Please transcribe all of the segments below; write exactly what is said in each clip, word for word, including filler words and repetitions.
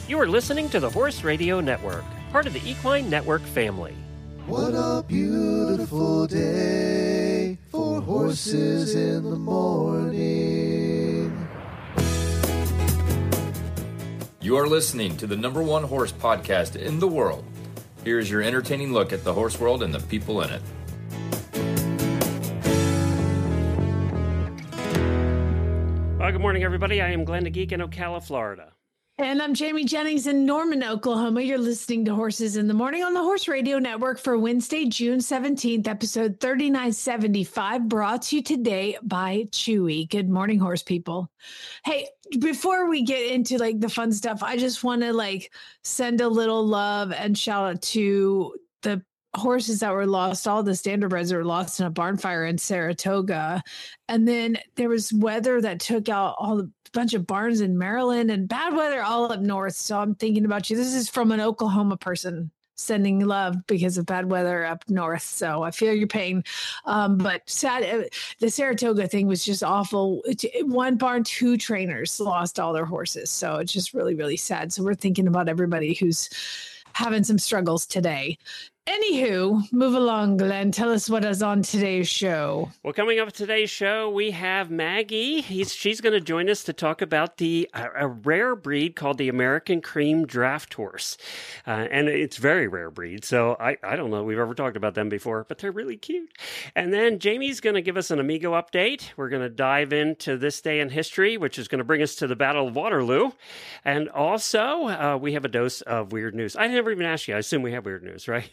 You are listening to the Horse Radio Network, part of the Equine Network family. What a beautiful day for horses in the morning. You are listening to the number one horse podcast in the world. Here is your entertaining look at the horse world and the people in it. Well, good morning, everybody. I am Glenn the Geek in Ocala, Florida. And I'm Jamie Jennings in Norman, Oklahoma. You're listening to Horses in the Morning on the Horse Radio Network for Wednesday, June seventeenth, episode thirty-nine seventy-five, brought to you today by Chewy. Good morning, horse people. Hey, before we get into like the fun stuff, I just want to like send a little love and shout out to the horses that were lost, all the standardbreds that were lost in a barn fire in Saratoga. And then there was weather that took out all the bunch of barns in Maryland and bad weather all up north. So I'm thinking about you. This is from an Oklahoma person sending love because of bad weather up north. So I feel your pain. Um, but sad, the Saratoga thing was just awful. It, one barn, two trainers lost all their horses. So it's just really, really sad. So we're thinking about everybody who's having some struggles today. Anywho, move along, Glenn. Tell us what is on today's show. Well, coming up today's show, we have Maggie. He's, she's going to join us to talk about the a, a rare breed called the American Cream Draft Horse. Uh, and it's a very rare breed, so I, I don't know we've ever talked about them before, but they're really cute. And then Jamie's going to give us an Amigo update. We're going to dive into this day in history, which is going to bring us to the Battle of Waterloo. And also, uh, we have a dose of weird news. I never even asked you. I assume we have weird news, right?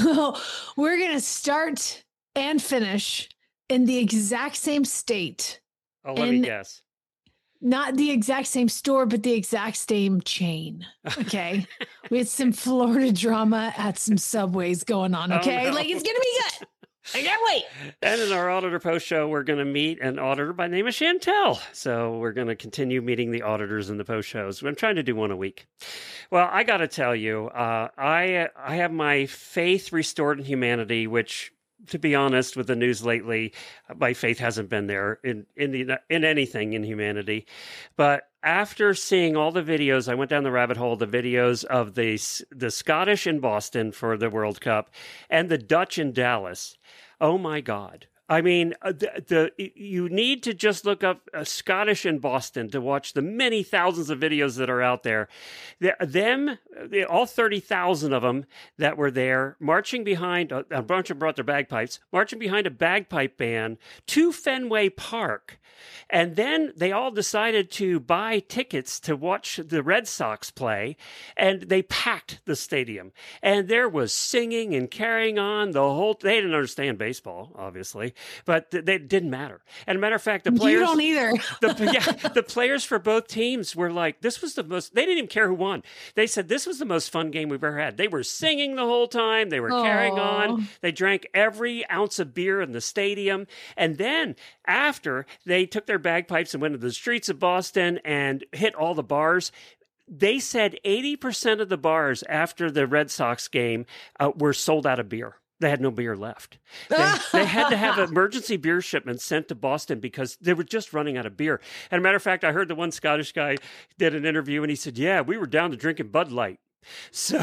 We're going to start and finish in the exact same state. Oh, let me guess. Not the exact same store, but the exact same chain. Okay. We had some Florida drama at some Subways going on. Okay. Oh, no. Like it's going to be good. I can't wait. And in our Auditor Post show, we're going to meet an auditor by the name of Chantel. So we're going to continue meeting the auditors in the post shows. I'm trying to do one a week. Well, I got to tell you, uh, I I have my faith restored in humanity, which, to be honest, with the news lately, my faith hasn't been there in in, the, in anything in humanity. But after seeing all the videos, I went down the rabbit hole, the videos of the the Scottish in Boston for the World Cup and the Dutch in Dallas. Oh, my God. I mean, the, the you need to just look up uh, Scottish in Boston to watch the many thousands of videos that are out there. The, them, the, all thirty thousand of them that were there, marching behind, a, a bunch of them brought their bagpipes, marching behind a bagpipe band to Fenway Park. And then they all decided to buy tickets to watch the Red Sox play, and they packed the stadium. And there was singing and carrying on the whole. They didn't understand baseball, obviously, but th- they it didn't matter. And a matter of fact, the players you don't either. the, yeah, the players for both teams were like, "This was the most." They didn't even care who won. They said this was the most fun game we've ever had. They were singing the whole time. They were Aww. carrying on. They drank every ounce of beer in the stadium, and then after they took their bagpipes and went to the streets of Boston and hit all the bars. They said eighty percent of the bars after the Red Sox game uh, were sold out of beer. They had no beer left. They, they had to have emergency beer shipments sent to Boston because they were just running out of beer. And a matter of fact, I heard the one Scottish guy did an interview and he said, yeah, we were down to drinking Bud Light. So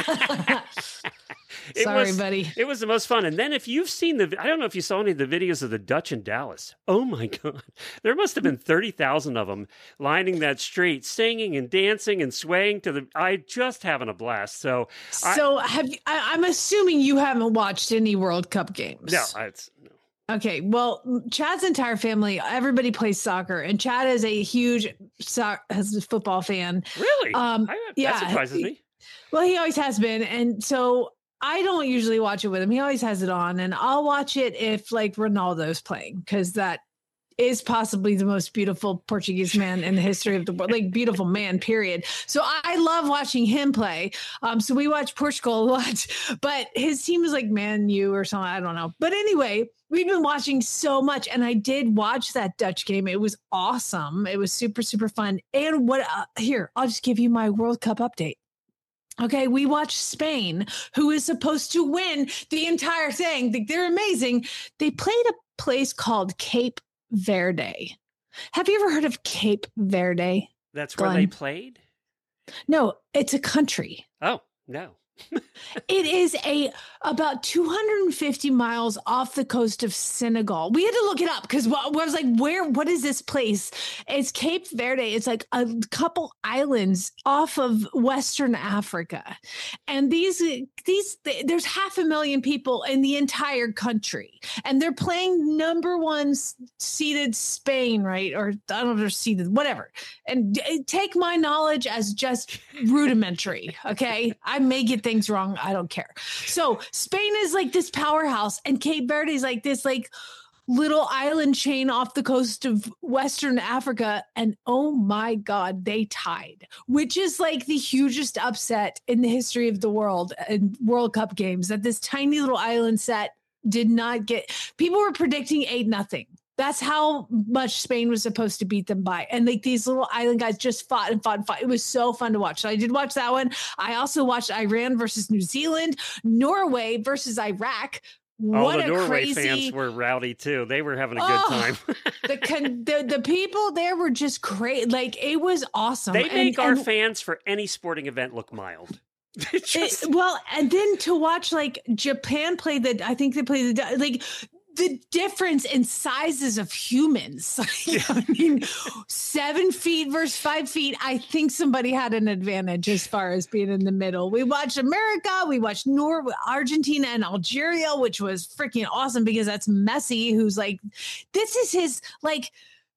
it Sorry, was, buddy. It was the most fun. And then if you've seen the, I don't know if you saw any of the videos of the Dutch in Dallas. Oh my God. There must have been thirty thousand of them lining that street, singing and dancing and swaying to the, I just having a blast. So, so I, have you, I, I'm assuming you haven't watched any World Cup games. No, it's no. Okay, well, Chad's entire family, everybody plays soccer, and Chad is a huge so- has a football fan. Really? Um, I, that yeah, surprises me. Well, he always has been, and so I don't usually watch it with him. He always has it on, and I'll watch it if like Ronaldo's playing, because that is possibly the most beautiful Portuguese man in the history of the world, like beautiful man, period. So I love watching him play. Um, so we watch Portugal a lot, but his team is like Man U or something. I don't know. But anyway, we've been watching so much, and I did watch that Dutch game. It was awesome. It was super, super fun. And what, uh, here, I'll just give you my World Cup update. Okay, we watched Spain, who is supposed to win the entire thing. They're amazing. They played a place called Cape Verde. Have you ever heard of Cape Verde? That's where Glenn? they played? No, it's a country. Oh, no. It is a about two hundred fifty miles off the coast of Senegal. We had to look it up because I was like, where, what is this place? It's Cape Verde. It's like a couple islands off of Western Africa. And these, these, there's half a million people in the entire country. And they're playing number one seeded Spain, right? Or I don't know if they're seeded, whatever. And take my knowledge as just rudimentary. Okay. I may get things wrong. I don't care. So Spain is like this powerhouse and Cape Verde is like this like little island chain off the coast of Western Africa. And oh my God, they tied, which is like the hugest upset in the history of the world in World Cup games, that this tiny little island set did not get, people were predicting eight nothing. That's how much Spain was supposed to beat them by. And like these little island guys just fought and fought and fought. It was so fun to watch. So I did watch that one. I also watched Iran versus New Zealand, Norway versus Iraq. All what the a Norway crazy... fans were rowdy too. They were having a oh, good time. the, con- the the people there were just crazy. Like it was awesome. They make and, our and... fans for any sporting event look mild. Just... it, well, and then to watch like Japan play the, I think they played the, like the difference in sizes of humans. Yeah. I mean, seven feet versus five feet. I think somebody had an advantage as far as being in the middle. We watched America. We watched Norway, Argentina, and Algeria, which was freaking awesome because that's Messi, who's like, this is his like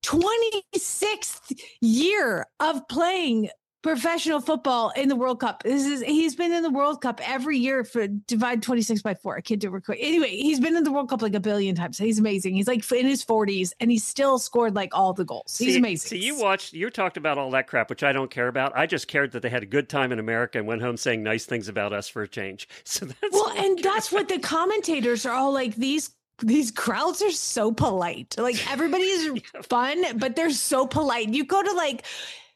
twenty-sixth year of playing professional football in the World Cup. This is he's been in the World Cup every year for divide twenty-six by four. I can't do it quick. Anyway, he's been in the World Cup like a billion times. He's amazing. He's like in his forties and he's still scored like all the goals. He's see, amazing. So you watched, you talked about all that crap, which I don't care about. I just cared that they had a good time in America and went home saying nice things about us for a change. So that's well, and that's what the commentators are all like. These These crowds are so polite. Like everybody is yeah. fun, but they're so polite. You go to like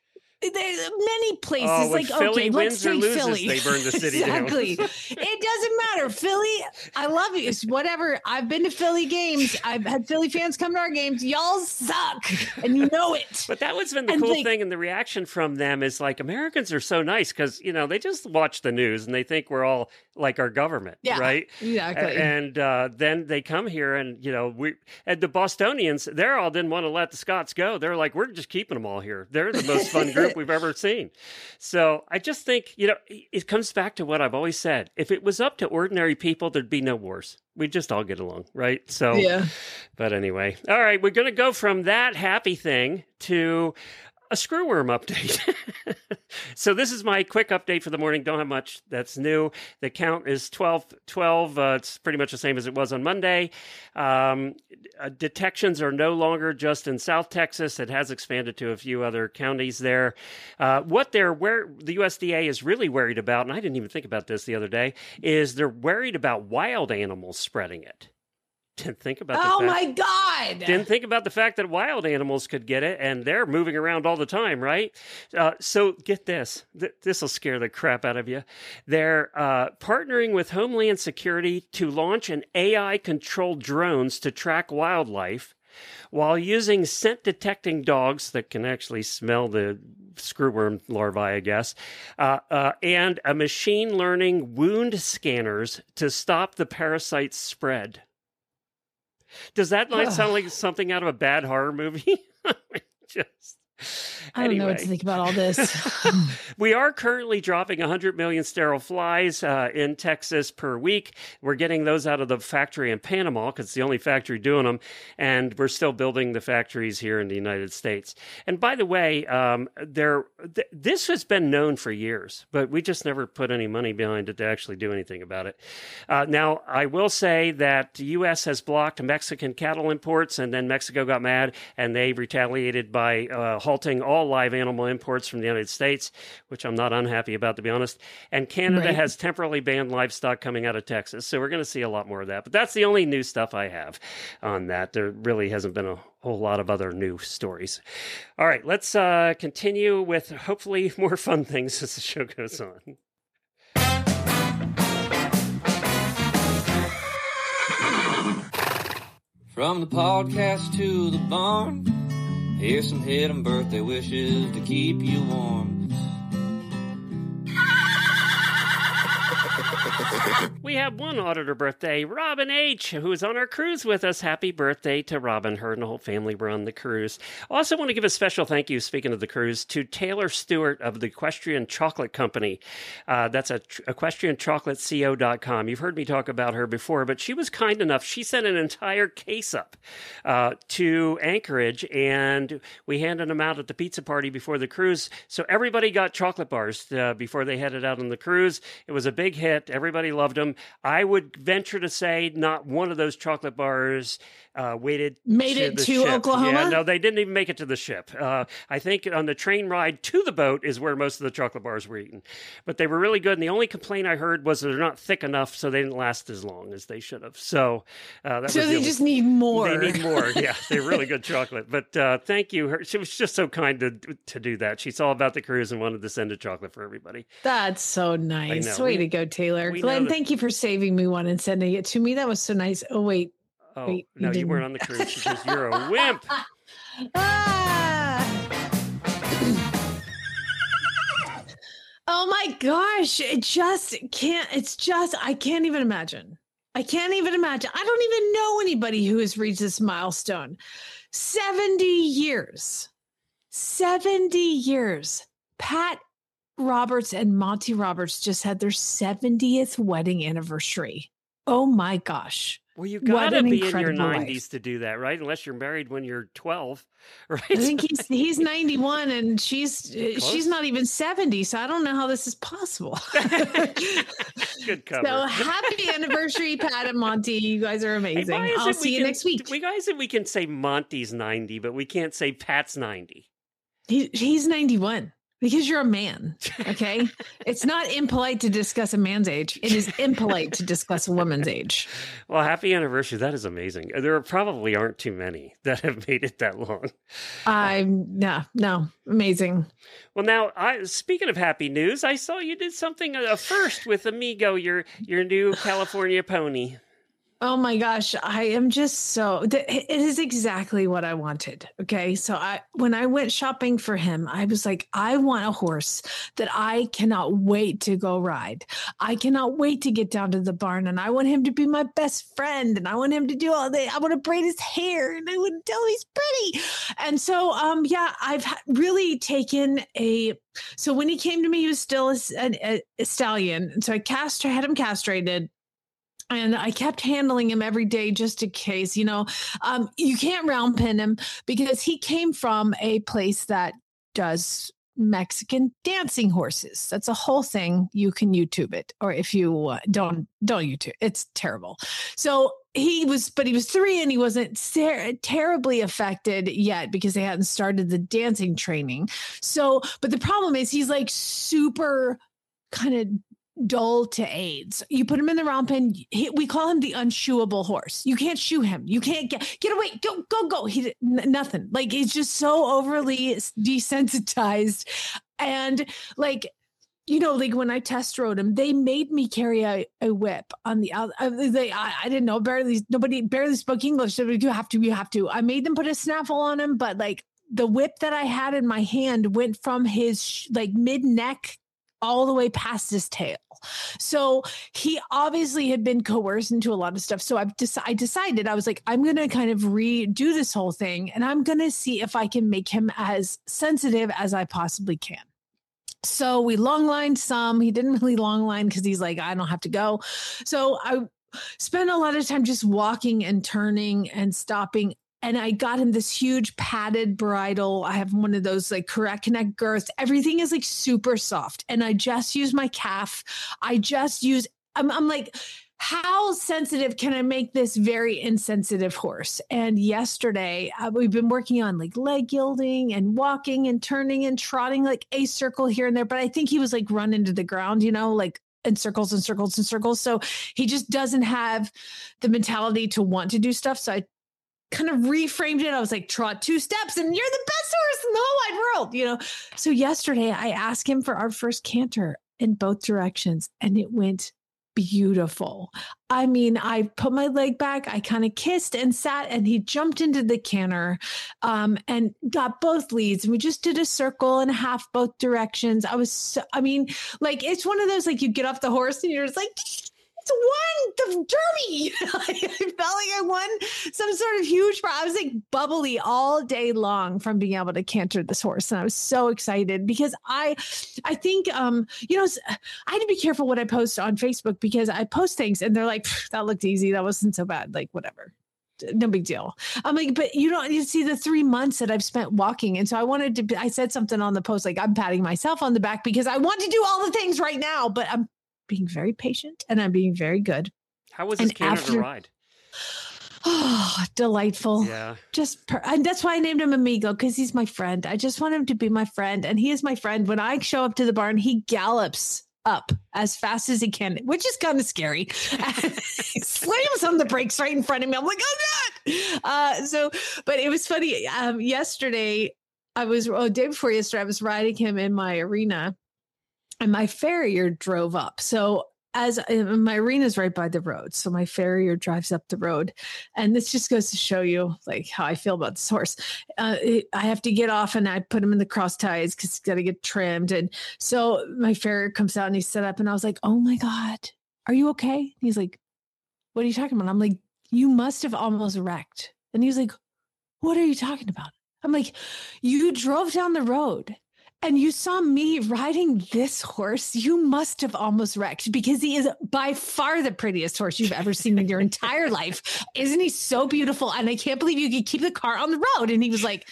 there's many places oh, like Philly okay, wins let's or take loses, Philly. They burn the city exactly. down. It doesn't matter. Philly, I love you. It's whatever. I've been to Philly games. I've had Philly fans come to our games. Y'all suck, and you know it. But that was been the and cool like, thing, and the reaction from them is like Americans are so nice because you know they just watch the news and they think we're all like our government, yeah, right? Exactly. And uh, then they come here, and you know we and the Bostonians, they all didn't want to let the Scots go. They're like, we're just keeping them all here. They're the most fun group we've ever seen. So I just think, you know, it comes back to what I've always said. If it was up to ordinary people, there'd be no wars. We'd just all get along, right? So, yeah. But anyway, all right, we're going to go from that happy thing to a screwworm update. So this is my quick update for the morning. Don't have much that's new. The count is twelve twelve. Uh, it's pretty much the same as it was on Monday. Um, uh, detections are no longer just in South Texas. It has expanded to a few other counties there. Uh, what they're where the U S D A is really worried about, and I didn't even think about this the other day, is they're worried about wild animals spreading it. Didn't think about oh the fact, my God. Didn't think about the fact that wild animals could get it, and they're moving around all the time, right? Uh, so get this. Th- this will scare the crap out of you. They're uh, partnering with Homeland Security to launch an A I-controlled drones to track wildlife while using scent-detecting dogs that can actually smell the screwworm larvae, I guess, uh, uh, and a machine learning wound scanners to stop the parasite's spread. Does that not sound like something out of a bad horror movie? Just I don't anyway. know what to think about all this. We are currently dropping one hundred million sterile flies uh, in Texas per week. We're getting those out of the factory in Panama because it's the only factory doing them. And we're still building the factories here in the United States. And by the way, um, there th- this has been known for years, but we just never put any money behind it to actually do anything about it. Uh, now, I will say that the U S has blocked Mexican cattle imports, and then Mexico got mad, and they retaliated by uh, halting all live animal imports from the United States, which I'm not unhappy about, to be honest. And Canada Right. has temporarily banned livestock coming out of Texas. So we're going to see a lot more of that. But that's the only new stuff I have on that. There really hasn't been a whole lot of other new stories. All right, let's uh, continue with hopefully more fun things as the show goes on. From the podcast to the barn, here's some hidden birthday wishes to keep you warm. We have one auditor birthday, Robin H., who is on our cruise with us. Happy birthday to Robin. Her and the whole family were on the cruise. Also want to give a special thank you, speaking of the cruise, to Taylor Stewart of the Equestrian Chocolate Company. Uh, that's at equestrian chocolate co dot com. You've heard me talk about her before, but she was kind enough. She sent an entire case up uh, to Anchorage, and we handed them out at the pizza party before the cruise. So everybody got chocolate bars uh, before they headed out on the cruise. It was a big hit. Everybody loved them. I would venture to say not one of those chocolate bars uh, waited made to it the to ship. Oklahoma. Yeah, no, they didn't even make it to the ship. Uh, I think on the train ride to the boat is where most of the chocolate bars were eaten. But they were really good. And the only complaint I heard was that they're not thick enough, so they didn't last as long as they should have. So uh, that so was they the just only, need more. They need more. Yeah, they're really good chocolate. But uh, thank you. Her, she was just so kind to to do that. She saw about the cruise and wanted to send a chocolate for everybody. That's so nice. know. Way We- to go, Taylor. we Glenn, know that- thank you for saving me one and sending it to me. That was so nice. Oh, wait. Oh, Wait, you no, you didn't. weren't on the cruise because you're a wimp. Ah! Oh my gosh. It just can't, it's just, I can't even imagine. I can't even imagine. I don't even know anybody who has reached this milestone. seventy years. seventy years. Pat Roberts and Monty Roberts just had their seventieth wedding anniversary. Oh my gosh. Well, you What gotta an be in your incredible life. nineties to do that, right? Unless you're married when you're twelve, right? I think he's he's ninety-one and she's uh, she's not even seventy, so I don't know how this is possible. Good cover. So happy anniversary, Pat and Monty. You guys are Hey, amazing. why is I'll it see we you can- next week. We guys, we can say Monty's ninety, but we can't say Pat's ninety. He, he's ninety-one because you're a man. Okay. It's not impolite to discuss a man's age. It is impolite to discuss a woman's age. Well, happy anniversary. That is amazing. There probably aren't too many that have made it that long. I'm no, no, amazing. Well, now, I, speaking of happy news, I saw you did something a first with Amigo, your your new California pony. Oh my gosh, I am just so th- it is exactly what I wanted. Okay. So I when I went shopping for him, I was like, I want a horse that I cannot wait to go ride. I cannot wait to get down to the barn, and I want him to be my best friend, and I want him to do all the I want to braid his hair, and I want to tell him he's pretty. And so um yeah, I've ha- really taken a so when he came to me, he was still a, a, a stallion. And so I cast I had him castrated. And I kept handling him every day just in case, you know, um, you can't round pin him because he came from a place that does Mexican dancing horses. That's a whole thing. You can YouTube it, or if you uh, don't, don't YouTube. It's terrible. So he was, but he was three and he wasn't ser- terribly affected yet because they hadn't started the dancing training. So, but the problem is he's like super kind of dull to aids. You put him in the round pen. He, we call him the unshoeable horse. You can't shoe him. You can't get get away. Go go go. He n- nothing. Like he's just so overly desensitized, and like you know, like when I test rode him, they made me carry a, a whip on the out. Uh, they I, I didn't know barely nobody barely spoke English. So you have to. You have to. I made them put a snaffle on him, but like the whip that I had in my hand went from his sh- like mid neck all the way past his tail. So he obviously had been coerced into a lot of stuff. So I've dec- I decided, I was like, I'm going to kind of redo this whole thing, and I'm going to see if I can make him as sensitive as I possibly can. So we long lined some. He didn't really long line because he's like, I don't have to go. So I spent a lot of time just walking and turning and stopping. And I got him this huge padded bridle. I have one of those like correct connect girths. Everything is like super soft. And I just use my calf. I just use, I'm, I'm like, how sensitive can I make this very insensitive horse? And yesterday uh, we've been working on like leg yielding and walking and turning and trotting like a circle here and there. But I think he was like run into the ground, you know, like in circles and circles and circles. So he just doesn't have the mentality to want to do stuff. So I kind of reframed it. I was like, trot two steps and you're the best horse in the whole wide world, you know? So yesterday I asked him for our first canter in both directions, and it went beautiful. I mean, I put my leg back, I kind of kissed and sat, and he jumped into the canter um, and got both leads. And we just did a circle and a half both directions. I was, so, I mean, like, it's one of those, like you get off the horse and you're just like, won the Derby. I felt like I won some sort of huge prize. I was like bubbly all day long from being able to canter this horse. And I was so excited because I, I think, um, you know, I had to be careful what I post on Facebook because I post things and they're like, that looked easy. That wasn't so bad. Like, whatever. No big deal. I'm like, but you don't you see the three months that I've spent walking. And so I wanted to, I said something on the post, like I'm patting myself on the back because I want to do all the things right now, but I'm being very patient and I'm being very good. How was this Canada after, ride? Oh, delightful. Yeah. Just, per- and that's why I named him Amigo, because he's my friend. I just want him to be my friend. And he is my friend. When I show up to the barn, he gallops up as fast as he can, which is kind of scary. Slams on the brakes right in front of me. I'm like, oh God. Uh, so, but it was funny. Um, yesterday, I was, oh, day before yesterday, I was riding him in my arena and my farrier drove up. So as uh, my arena is right by the road. So my farrier drives up the road. And this just goes to show you like how I feel about this horse. Uh, it, I have to get off and I put him in the cross ties because he's got to get trimmed. And so my farrier comes out and he's set up and I was like, oh my God, are you okay? And he's like, what are you talking about? I'm like, you must have almost wrecked. And he's like, what are you talking about? I'm like, you drove down the road and you saw me riding this horse. You must have almost wrecked because he is by far the prettiest horse you've ever seen in your entire life. Isn't he so beautiful? And I can't believe you could keep the car on the road. And he was like,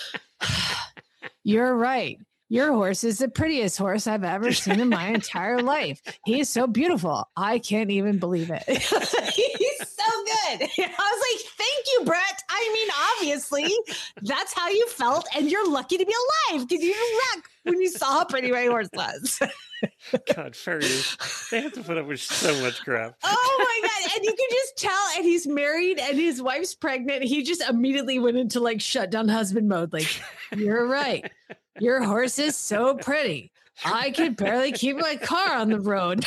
you're right. Your horse is the prettiest horse I've ever seen in my entire life. He is so beautiful. I can't even believe it. He's so good. I was like, thank you, Brett. I mean, obviously, that's how you felt. And you're lucky to be alive because you didn't wreck when you saw how pretty my horse was. God, farriers, they have to put up with so much crap. Oh my God. And you can just tell, and he's married and his wife's pregnant. He just immediately went into like shutdown husband mode. Like, you're right. Your horse is so pretty. I could barely keep my car on the road.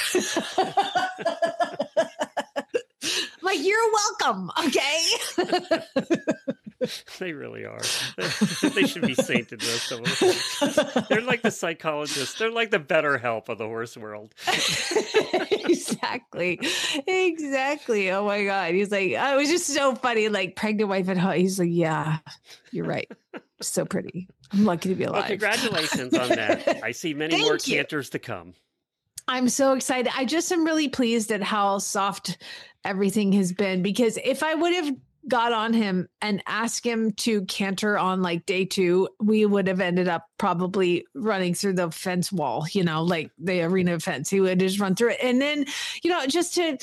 Like, you're welcome. Okay. They really are. They should be sainted, most of them. They're like the psychologists. They're like the better help of the horse world. Exactly. Exactly. Oh my God. He's like, oh, it was just so funny. Like, pregnant wife at home. He's like, yeah, you're right. So pretty. I'm lucky to be alive. Well, congratulations on that. I see many Thank more you. canters to come. I'm so excited. I just am really pleased at how soft everything has been, because if I would have got on him and asked him to canter on like day two, we would have ended up probably running through the fence wall, you know, like the arena fence. He would just run through it. And then, you know, just to,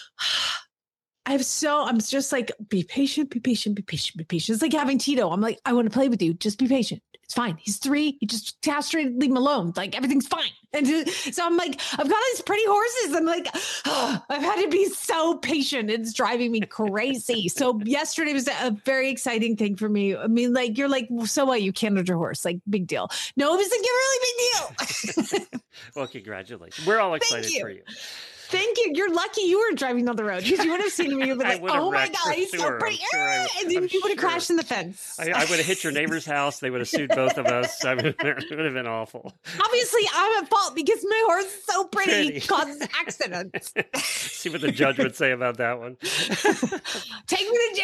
I'm so, I'm just like, be patient, be patient, be patient, be patient. It's like having Tito. I'm like, I want to play with you. Just be patient. It's fine. He's three. You just castrated, leave him alone. Like, everything's fine. And so I'm like, I've got these pretty horses. I'm like, oh, I've had to be so patient. It's driving me crazy. So yesterday was a very exciting thing for me. I mean, like, you're like, so what? You cantered your horse. Like, big deal. No, it was like a really big deal. Well, congratulations. We're all excited you. for you. Thank you. You're lucky you weren't driving down the road, because you would have seen me. You'd be like, oh my God, he's sure. so pretty. Sure I, and then I'm you would have sure. crashed in the fence. I, I would have hit your neighbor's house. They would have sued both of us. I mean, it would have been awful. Obviously, I'm at fault because my horse is so pretty. pretty. He causes accidents. See what the judge would say about that one. Take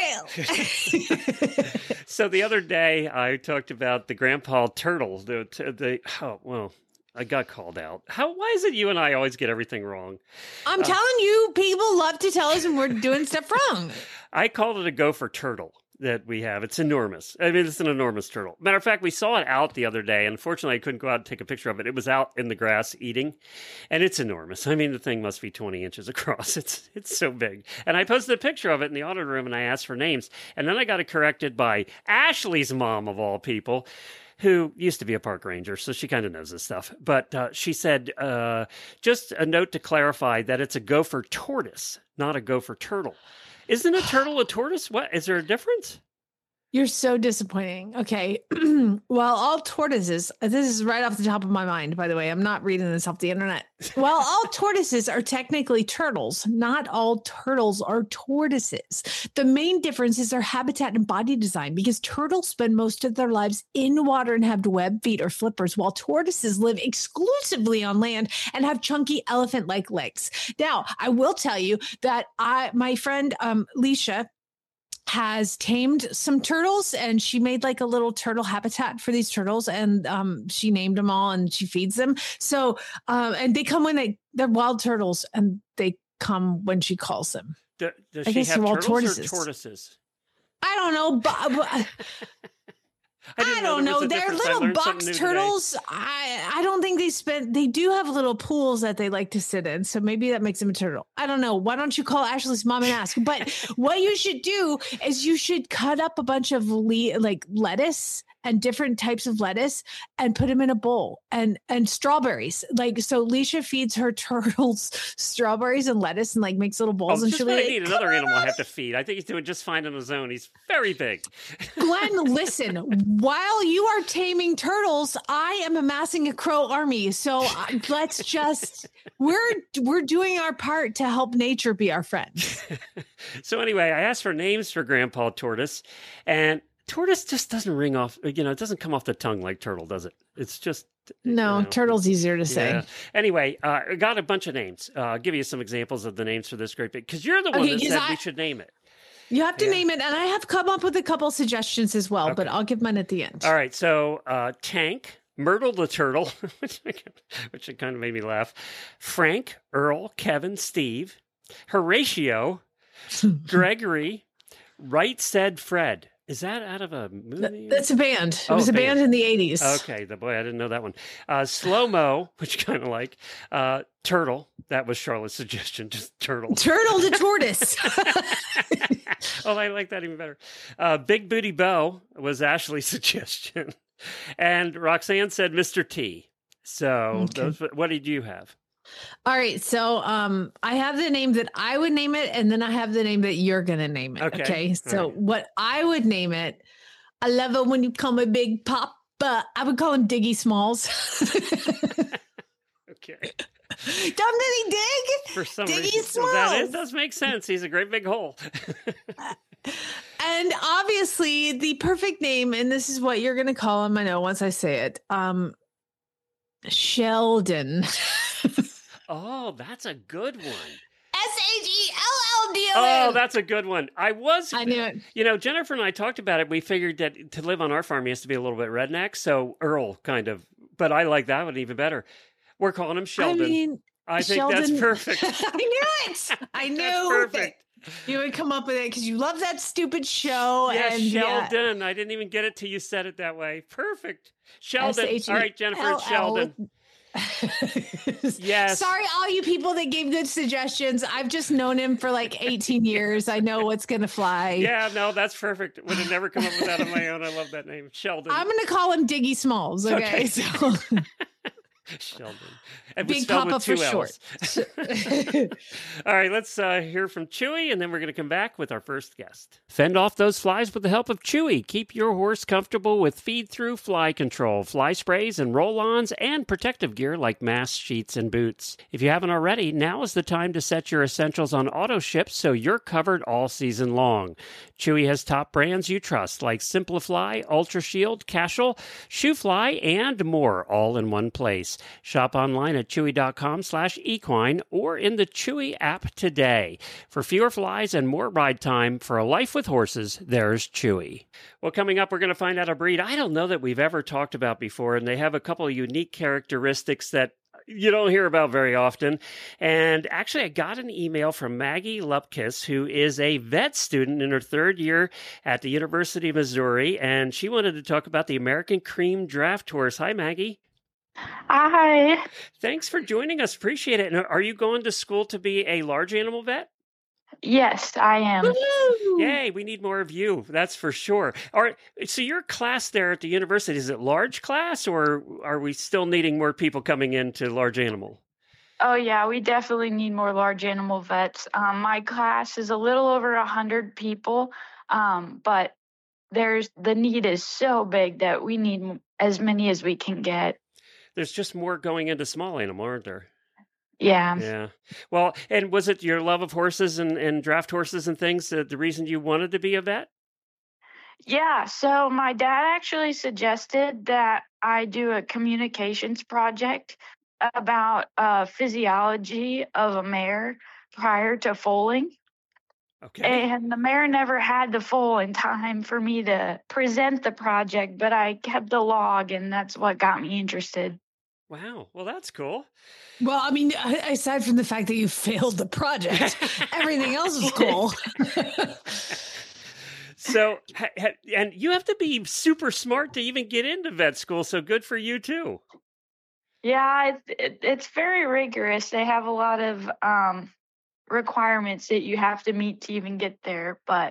me to jail. So the other day, I talked about the grandpa turtle. The, the oh, well. I got called out. How? Why is it you and I always get everything wrong? I'm uh, telling you, people love to tell us when we're doing stuff wrong. I called it a gopher turtle that we have. It's enormous. I mean, it's an enormous turtle. Matter of fact, we saw it out the other day. Unfortunately, I couldn't go out and take a picture of it. It was out in the grass eating, and it's enormous. I mean, the thing must be twenty inches across. It's it's so big. And I posted a picture of it in the audit room, and I asked for names. And then I got it corrected by Ashley's mom, of all people, who used to be a park ranger, so she kind of knows this stuff. But uh, she said, uh, just a note to clarify that it's a gopher tortoise, not a gopher turtle. Isn't a turtle a tortoise? What? Is there a difference? You're so disappointing. Okay. Well, all tortoises, this is right off the top of my mind, by the way. I'm not reading this off the internet. Well, all tortoises are technically turtles. Not all turtles are tortoises. The main difference is their habitat and body design, because turtles spend most of their lives in water and have webbed feet or flippers, while tortoises live exclusively on land and have chunky elephant-like legs. Now, I will tell you that I, my friend um, Leisha, has tamed some turtles, and she made like a little turtle habitat for these turtles, and um, she named them all and she feeds them. So, um, and they come when they, they're wild turtles, and they come when she calls them. Do, does I she guess have they're all turtles tortoises. or tortoises? I don't know, but, but I, didn't I don't there was know. a They're difference. I little learned box something new today. turtles. I I don't think they spend. They do have little pools that they like to sit in, so maybe that makes them a turtle. I don't know. Why don't you call Ashley's mom and ask? But what you should do is you should cut up a bunch of le- like lettuce and different types of lettuce and put them in a bowl, and and strawberries. Like, so Leisha feeds her turtles strawberries and lettuce and like makes little bowls, Oh, and just she'll what be I like, need another animal I have to feed. I think he's doing just fine on his own. He's very big. Glenn, listen, while you are taming turtles, I am amassing a crow army. So uh, let's just, we're, we're doing our part to help nature be our friend. So anyway, I asked for names for Grandpa Tortoise, and tortoise just doesn't ring off, you know, it doesn't come off the tongue like turtle, does it? It's just... No, you know, turtle's easier to say. Yeah. Anyway, uh, I got a bunch of names. Uh, I'll give you some examples of the names for this great big, because you're the one Okay, that 'cause said I- we should name it. You have to Yeah. name it, and I have come up with a couple suggestions as well, but Okay. I'll give mine at the end. All right, so uh, Tank, Myrtle the Turtle, which, which kind of made me laugh, Frank, Earl, Kevin, Steve, Horatio, Gregory, Right Said Fred. Is that out of a movie? That's a band. It Oh, was a band. band in the eighties. Okay, the boy, I didn't know that one. Uh, Slow Mo, which kind of like uh, Turtle. That was Charlotte's suggestion, just Turtle. Turtle to tortoise. Oh, I like that even better. Uh, Big Booty Bow was Ashley's suggestion, and Roxanne said Mister T. So, Okay. those, what did you have? All right, so um, I have the name that I would name it, and then I have the name that you're gonna name it. Okay, Okay, all so right. what I would name it, I love it when you call me Big Pop, but I would call him Diggy Smalls. Okay. Don't he dig? For some Diggy reason, well, that Smalls. is, does make sense. He's a great big hole. And obviously, the perfect name, and this is what you're gonna call him. I know once I say it, um, Sheldon. Oh, that's a good one. S H E L L D O Oh, N. that's a good one. I was, I knew it. you know, Jennifer and I talked about it. We figured that to live on our farm, he has to be a little bit redneck. So Earl, kind of, but I like that one even better. We're calling him Sheldon. I mean, I think Sheldon, that's perfect. I knew it. I knew That's it. perfect. You would come up with it because you love that stupid show. Yeah, and yeah. Sheldon. I didn't even get it till you said it that way. Perfect. Sheldon. S H E All right, Jennifer, it's L L. Sheldon. Yes. Sorry, all you people that gave good suggestions. I've just known him for like eighteen years. I know what's going to fly. Yeah, no, that's perfect. Would have never come up with that on my own. I love that name. Sheldon. I'm going to call him Diggy Smalls. Okay. Okay. So Sheldon. And it's Big spelled Papa with two for L's. short. All right, let's uh, hear from Chewy, and then we're going to come back with our first guest. Fend off those flies with the help of Chewy. Keep your horse comfortable with feed-through fly control, fly sprays and roll-ons, and protective gear like masks, sheets, and boots. If you haven't already, now is the time to set your essentials on auto ship so you're covered all season long. Chewy has top brands you trust like Simplify, Ultra Shield, Cashel, Shoefly, and more, all in one place. Shop online at chewy.com slash equine or in the Chewy app today. For fewer flies and more ride time, for a life with horses, there's Chewy. Well, coming up, we're going to find out a breed I don't know that we've ever talked about before, and they have a couple of unique characteristics that you don't hear about very often. And actually, I got an email from Maggie Lupkis, who is a vet student in her third year at the University of Missouri, and she wanted to talk about the American Cream Draft Horse. Hi, Maggie. Hi. Thanks for joining us. Appreciate it. And are you going to school to be a large animal vet? Yes, I am. Woo! Yay, we need more of you. That's for sure. All right. So your class there at the university, is it large class, or are we still needing more people coming into large animal? Oh, yeah, we definitely need more large animal vets. Um, my class is a little over one hundred people, um, but there's the need is so big that we need m- as many as we can get. There's just more going into small animal, aren't there? Yeah. Yeah. Well, and was it your love of horses and, and draft horses and things that the reason you wanted to be a vet? Yeah. So my dad actually suggested that I do a communications project about uh, physiology of a mare prior to foaling. Okay. And the mare never had to foal in time for me to present the project, but I kept the log, and that's what got me interested. Wow. Well, that's cool. Well, I mean, a- aside from the fact that you failed the project, everything else is cool. So, ha, ha, and you have to be super smart to even get into vet school. So good for you too. Yeah, it, it, it's very rigorous. They have a lot of um, requirements that you have to meet to even get there, but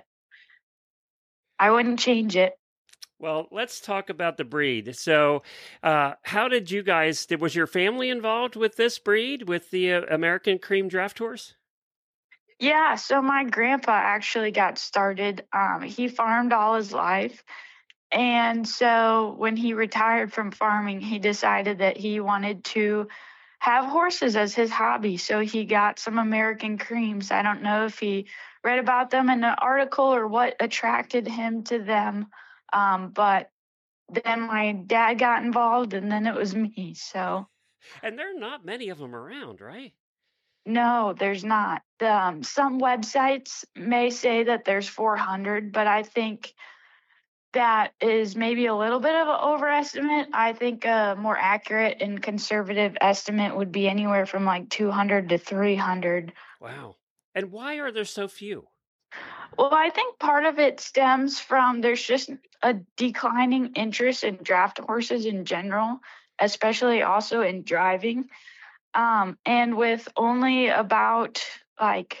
I wouldn't change it. Well, let's talk about the breed. So, uh, how did you guys, did, was your family involved with this breed, with the uh, American Cream Draft Horse? Yeah, so my grandpa actually got started. Um, he farmed all his life. And so when he retired from farming, he decided that he wanted to have horses as his hobby. So he got some American Creams. I don't know if he read about them in an article or what attracted him to them. Um, but then my dad got involved, and then it was me. So And there are not many of them around, right? no, there's not. Um, some websites may say that there's four hundred, but I think that is maybe a little bit of an overestimate. I think a more accurate and conservative estimate would be anywhere from like two hundred to three hundred. Wow. And why are there so few? Well, I think part of it stems from there's just a declining interest in draft horses in general, especially also in driving. Um, and with only about like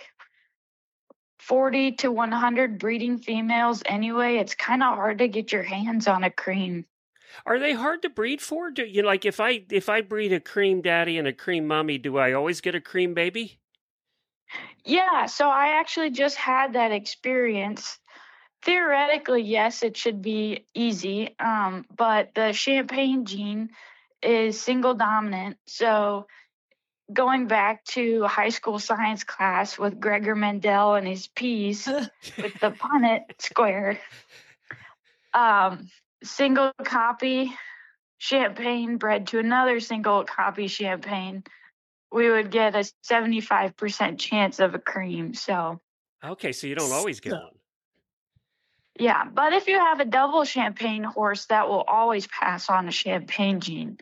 forty to one hundred breeding females anyway, it's kind of hard to get your hands on a cream. Are they hard to breed for? Do you like if I if I breed a cream daddy and a cream mommy, do I always get a cream baby? Yeah, so I actually just had that experience. Theoretically, yes, it should be easy, um, but the Champagne gene is single dominant. So going back to high school science class with Gregor Mendel and his P's with the Punnett square, um, single copy Champagne bred to another single copy Champagne, we would get a seventy-five percent chance of a cream. So, Okay, so you don't always get So- one. yeah. But if you have a double Champagne horse, that will always pass on a Champagne gene.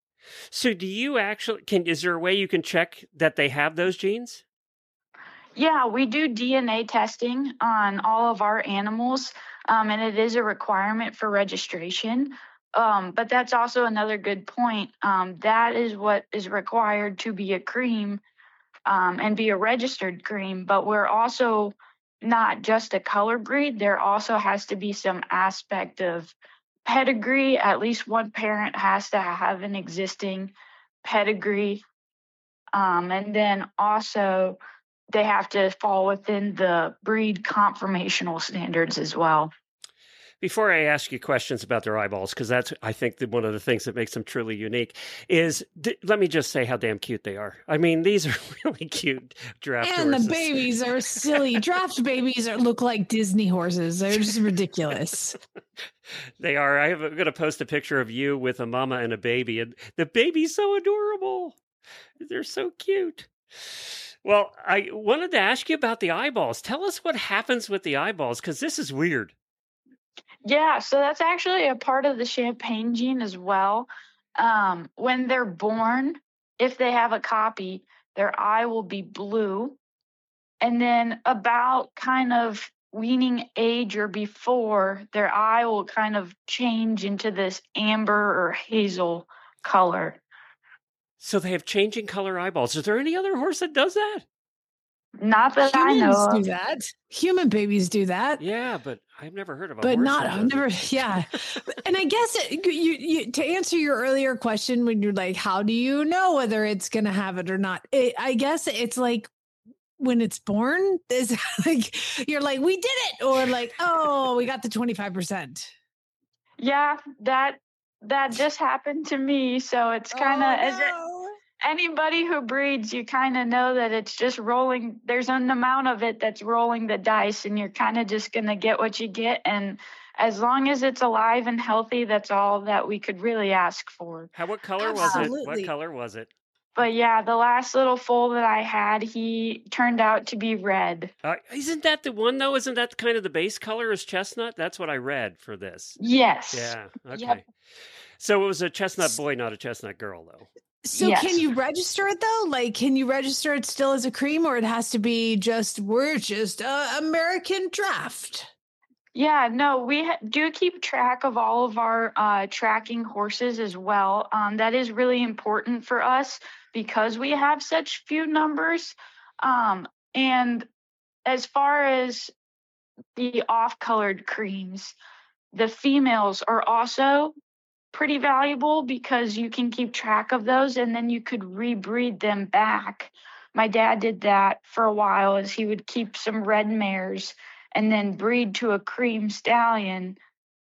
So do you actually can is there a way you can check that they have those genes? Yeah, we do D N A testing on all of our animals, um, and it is a requirement for registration. Um, but that's also another good point. Um, that is what is required to be a cream um, and be a registered cream. But we're also not just a color breed. There also has to be some aspect of pedigree. At least one parent has to have an existing pedigree. Um, and then also they have to fall within the breed conformational standards as well. Before I ask you questions about their eyeballs, because that's, I think, the, one of the things that makes them truly unique, is d- let me just say how damn cute they are. I mean, these are really cute draft And horses. the babies are silly. Draft babies are, look like Disney horses. They're just ridiculous. They are. I have, I'm going to post a picture of you with a mama and a baby, and the baby's so adorable. They're so cute. Well, I wanted to ask you about the eyeballs. Tell us what happens with the eyeballs, because this is weird. Yeah, so that's actually a part of the Champagne gene as well. Um, when they're born, if they have a copy, their eye will be blue. And then about kind of weaning age or before, their eye will kind of change into this amber or hazel color. So they have changing color eyeballs. Is there any other horse that does that? Not that I Humans know do of. that. Human babies do that. Yeah, but I've never heard of a But horse not, that I've does it. never, yeah. And I guess it, you, you, to answer your earlier question, when you're like, how do you know whether it's going to have it or not? It, I guess it's like when it's born? Is like, you're like, we did it. Or like, oh, we got the twenty-five percent. Yeah, that, that just happened to me. So it's kind of, oh, as it, no. anybody who breeds, you kind of know that it's just rolling. There's an amount of it that's rolling the dice, and you're kind of just going to get what you get. And as long as it's alive and healthy, that's all that we could really ask for. How, what color was it? Absolutely. What color was it? But yeah, the last little foal that I had, he turned out to be red. Uh, isn't that the one, though? Isn't that kind of the base color is chestnut? That's what I read for this. Yes. Yeah. Okay. Yep. So it was a chestnut boy, not a chestnut girl, though. So Yes. can you register it though? Like, can you register it still as a cream, or it has to be just, we're just uh, American draft? Yeah, no, we ha- do keep track of all of our uh, tracking horses as well. Um, that is really important for us because we have such few numbers. Um, and as far as the off-colored creams, the females are also pretty valuable because you can keep track of those and then you could rebreed them back. My dad did that for a while, as he would keep some red mares and then breed to a cream stallion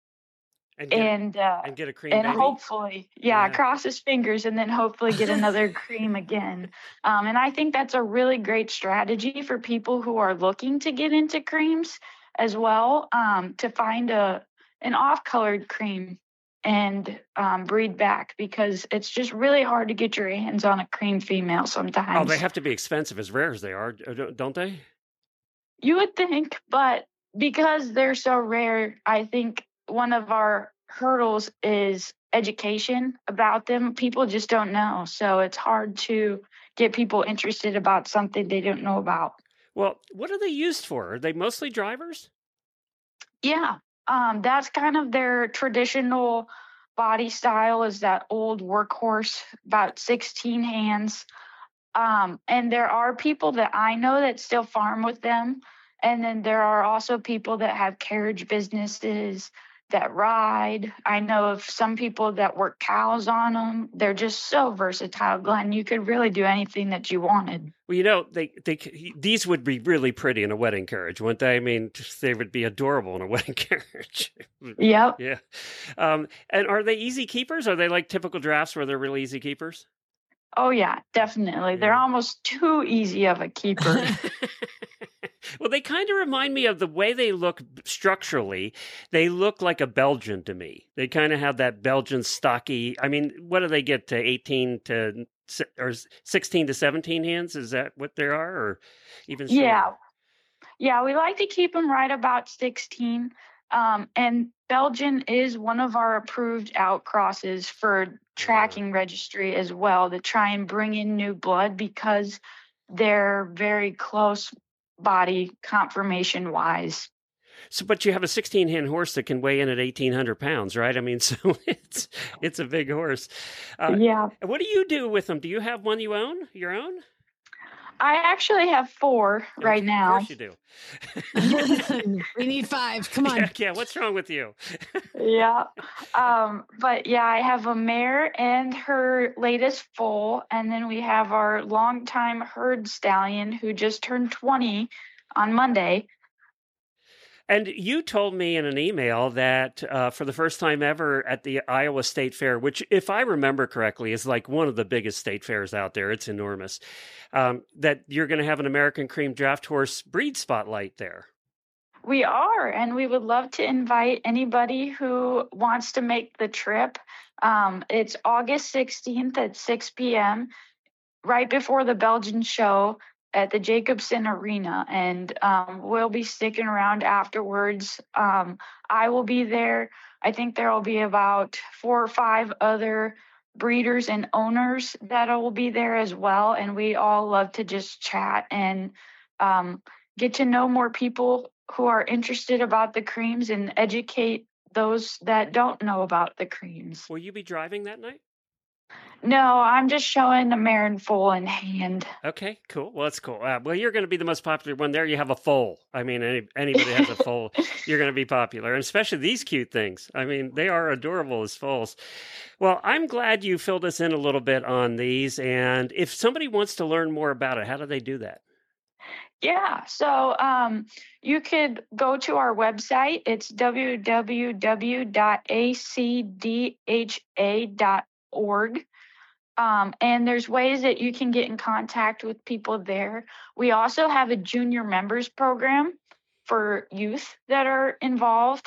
And get, and uh, and get a cream and baby? hopefully, yeah, Yeah. cross his fingers and then hopefully get another cream again. Um, and I think that's a really great strategy for people who are looking to get into creams as well, um, to find a an off-colored cream and um, breed back, because it's just really hard to get your hands on a cream female sometimes. Oh, they have to be expensive, as rare as they are, don't they? You would think, but because they're so rare, I think one of our hurdles is education about them. People just don't know. So it's hard to get people interested about something they don't know about. Well, what are they used for? Are they mostly drivers? Yeah, um, that's kind of their traditional body style, is that old workhorse, about sixteen hands. Um, and there are people that I know that still farm with them. And then there are also people that have carriage businesses that ride. I know of some people that work cows on them. They're just so versatile, Glenn. You could really do anything that you wanted. Well, you know, they they these would be really pretty in a wedding carriage, wouldn't they? I mean, they would be adorable in a wedding carriage. Yep. Yeah. Um, and are they easy keepers? Are they like typical drafts where they're really easy keepers? Oh, yeah, definitely. They're Yeah. almost too easy of a keeper. Well, they kind of remind me of the way they look structurally. They look like a Belgian to me. They kind of have that Belgian stocky. I mean, what do they get to eighteen to si- or sixteen to seventeen hands? Is that what they are, or even shorter? Yeah. Yeah, we like to keep them right about sixteen. Um, and Belgian is one of our approved outcrosses for tracking registry as well, to try and bring in new blood, because they're very close body conformation wise. So, but you have a sixteen hand horse that can weigh in at eighteen hundred pounds, right? I mean, so it's it's a big horse. Uh, Yeah. What do you do with them? Do you have one you own, your own? I actually have four right Of now. course you do. We need five. Come on. Yeah, yeah, what's wrong with you? Yeah. Um, but yeah, I have a mare and her latest foal. And then we have our longtime herd stallion who just turned twenty on Monday. And you told me in an email that uh, for the first time ever at the Iowa State Fair, which, if I remember correctly, is like one of the biggest state fairs out there. It's enormous. Um, that you're going to have an American Cream Draft Horse breed spotlight there. We are, and we would love to invite anybody who wants to make the trip. Um, it's August sixteenth at six p.m., right before the Belgian show at the Jacobson Arena, and um, we'll be sticking around afterwards. Um, I will be there. I think there will be about four or five other breeders and owners that will be there as well, and we all love to just chat and um, get to know more people who are interested about the creams and educate those that don't know about the creams. Will you be driving that night? No, I'm just showing the mare and foal in hand. Okay, cool. Well, that's cool. Uh, well, you're going to be the most popular one there. You have a foal. I mean, any, anybody has a foal, you're going to be popular, and especially these cute things. I mean, they are adorable as foals. Well, I'm glad you filled us in a little bit on these. And if somebody wants to learn more about it, how do they do that? Yeah, so um, you could go to our website. It's w w w dot a c d h a dot org. Um, and there's ways that you can get in contact with people there. We also have a junior members program for youth that are involved.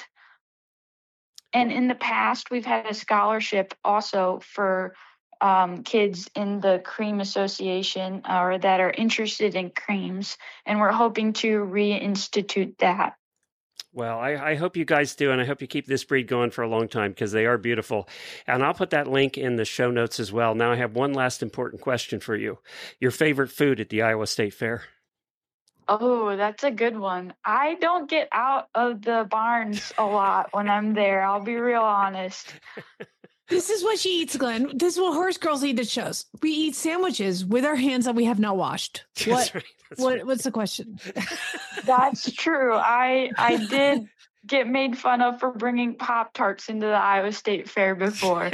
And in the past, we've had a scholarship also for um, kids in the cream association or that are interested in creams. And we're hoping to reinstitute that. Well, I, I hope you guys do, and I hope you keep this breed going for a long time because they are beautiful. And I'll put that link in the show notes as well. Now I have one last important question for you. Your favorite food at the Iowa State Fair? Oh, that's a good one. I don't get out of the barns a lot when I'm there. I'll be real honest. This is what she eats, Glenn. This is what horse girls eat at shows. We eat sandwiches with our hands that we have not washed. What? That's right, that's what? right. What's the question? That's true. I I did get made fun of for bringing Pop-Tarts into the Iowa State Fair before.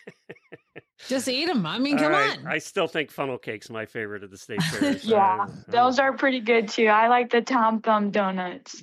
Just eat them. I mean, come right. on. I still think funnel cake's my favorite of the state fairs. Yeah, uh, those are pretty good too. I like the Tom Thumb donuts.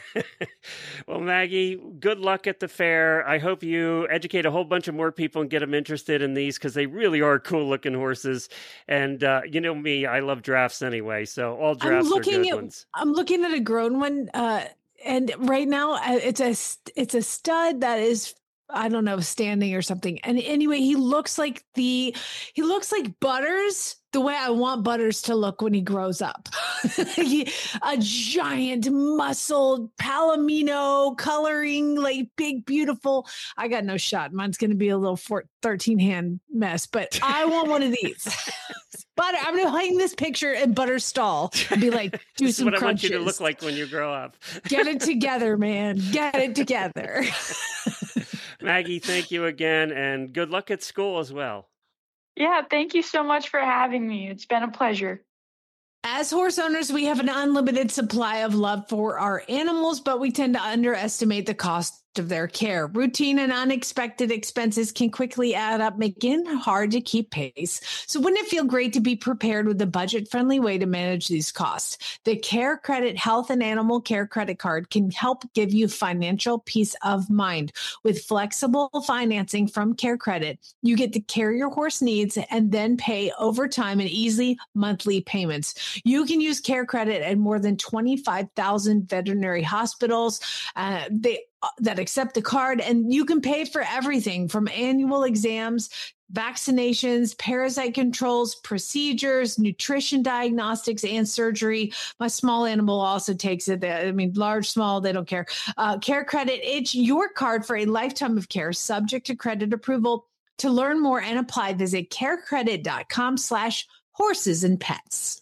Well, Maggie, good luck at the fair. I hope you educate a whole bunch of more people and get them interested in these because they really are cool looking horses. And uh, you know me, I love drafts anyway. So all drafts I'm looking are good at, ones. I'm looking at a grown one. Uh, and right now uh, it's a, it's a stud that is, I don't know, standing or something. And anyway, he looks like the, he looks like Butters, the way I want Butters to look when he grows up. he, a giant muscled palomino coloring, like big, beautiful. I got no shot. Mine's going to be a little four, thirteen hand mess, but I want one of these. Butter, I'm going to hang this picture in Butter's stall and be like, do This is some what crunches. I want you to look like when you grow up. Get it together, man. Get it together. Maggie, thank you again, and good luck at school as well. Yeah, thank you so much for having me. It's been a pleasure. As horse owners, we have an unlimited supply of love for our animals, but we tend to underestimate the cost of their care. Routine and unexpected expenses can quickly add up, making it hard to keep pace. So wouldn't it feel great to be prepared with a budget-friendly way to manage these costs? The Care Credit Health and Animal Care Credit Card can help give you financial peace of mind. With flexible financing from Care Credit, you get to care your horse needs and then pay over time in easy monthly payments. You can use Care Credit at more than twenty-five thousand veterinary hospitals. Uh, they that accept the card, and you can pay for everything from annual exams, vaccinations, parasite controls, procedures, nutrition diagnostics, and surgery. My small animal also takes it. I mean, large, small, they don't care. Uh, Care Credit, it's your card for a lifetime of care, subject to credit approval. To learn more and apply, visit carecredit.com slash horses and pets.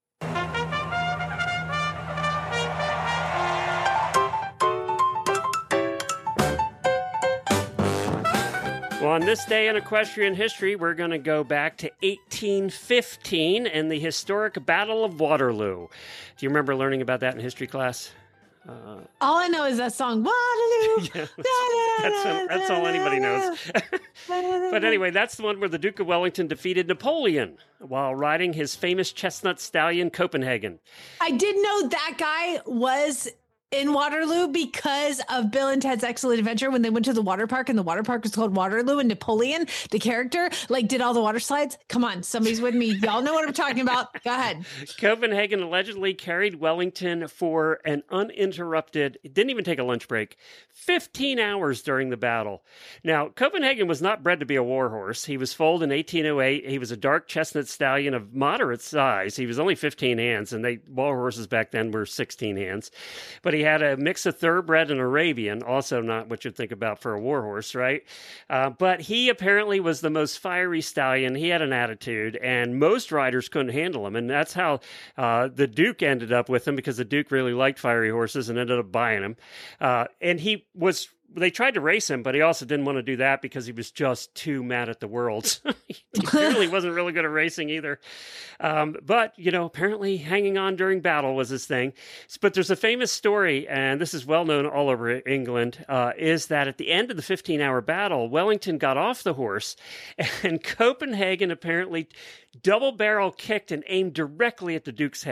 Well, on this day in equestrian history, we're going to go back to eighteen fifteen and the historic Battle of Waterloo. Do you remember learning about that in history class? Uh, all I know is that song, Waterloo. Yeah, that's, that's, that's all anybody knows. But anyway, that's the one where the Duke of Wellington defeated Napoleon while riding his famous chestnut stallion, Copenhagen. I did know that guy was in Waterloo because of Bill and Ted's Excellent Adventure when they went to the water park, and the water park was called Waterloo, and Napoleon, the character, like did all the water slides. Come on, somebody's with me. Y'all know what I'm talking about. Go ahead. Copenhagen allegedly carried Wellington for an uninterrupted, it didn't even take a lunch break, fifteen hours during the battle. Now, Copenhagen was not bred to be a war horse. He was foaled in eighteen oh eight. He was a dark chestnut stallion of moderate size. He was only fifteen hands, and they war horses back then were sixteen hands. But he had a mix of thoroughbred and Arabian, also not what you'd think about for a war horse, right? Uh, but he apparently was the most fiery stallion. He had an attitude, and most riders couldn't handle him. And that's how uh, the Duke ended up with him, because the Duke really liked fiery horses and ended up buying him. Uh, and he was... They tried to race him, but he also didn't want to do that because he was just too mad at the world. He clearly wasn't really good at racing either. Um, but, you know, apparently hanging on during battle was his thing. But there's a famous story, and this is well known all over England, uh, is that at the end of the fifteen-hour battle, Wellington got off the horse, and Copenhagen apparently double-barrel kicked and aimed directly at the Duke's head.